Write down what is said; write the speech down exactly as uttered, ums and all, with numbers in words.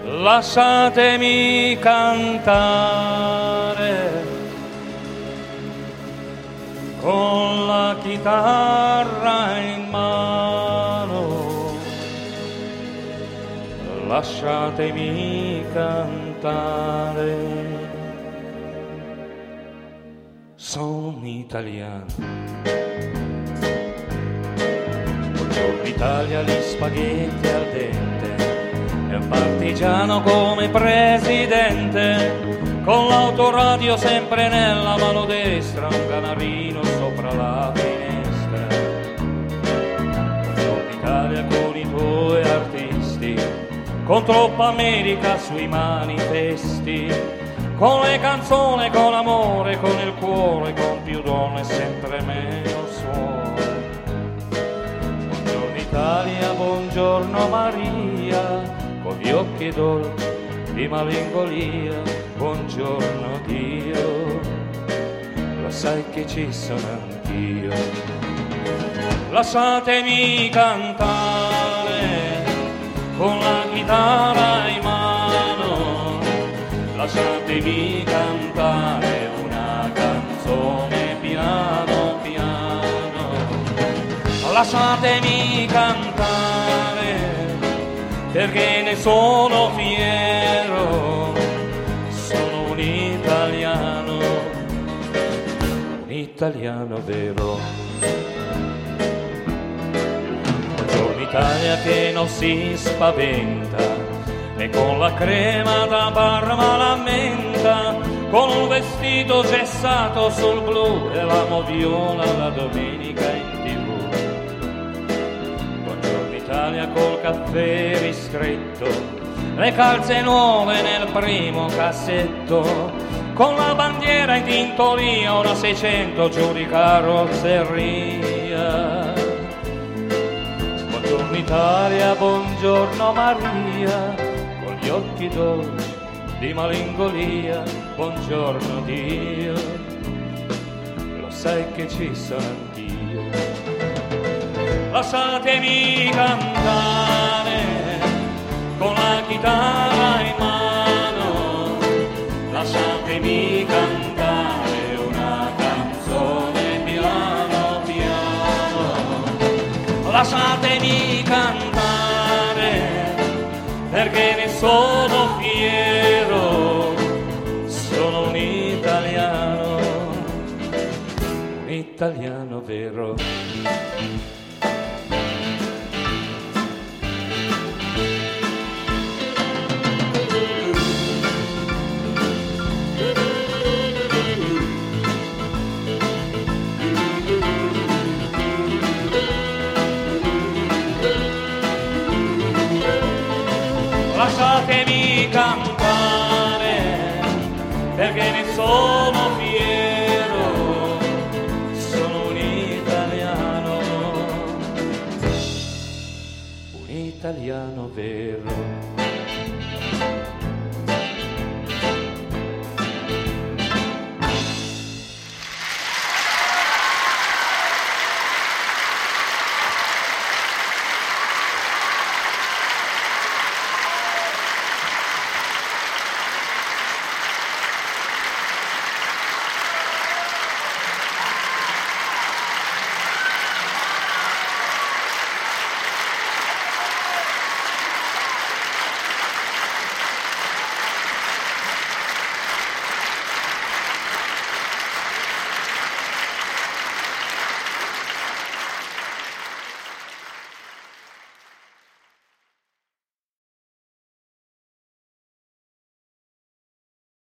lasciatemi cantare con la chitarra in mano, lasciatemi cantare. Sono italiano, buongiorno Italia, gli spaghetti al dente, e un partigiano come presidente, con l'autoradio sempre nella mano destra, un canarino sopra la finestra. Buongiorno Italia con i tuoi artisti, con troppa America sui manifesti, con le canzoni, con l'amore, con il cuore, con più donne, sempre meno suore. Buongiorno Italia, buongiorno Maria, con gli occhi dolci di malinconia, buongiorno Dio, lo sai che ci sono anch'io. Lasciatemi cantare con la chitarra in mano, lasciatemi cantare una canzone piano piano, lasciatemi cantare perché ne sono fiero, sono un italiano, un italiano vero. Buongiorno Italia che non si spaventa, e con la crema da Parma la menta, con un vestito gessato sul blu e la moviola la domenica in tivù. Buongiorno Italia col caffè ristretto, le calze nuove nel primo cassetto, con la bandiera in tintoria, una seicento giù di carrozzeria. Buongiorno Italia, buongiorno Maria, con gli occhi dolci di malinconia, buongiorno Dio, lo sai che ci sono anch'io. Lasciatemi cantare con la chitarra in mano, lasciatemi cantare una canzone piano piano, lasciatemi cantare perché ne sono fiero, sono un italiano, un italiano vero. Lasciatemi cantare perché ne sono fiero, sono un italiano, un italiano vero.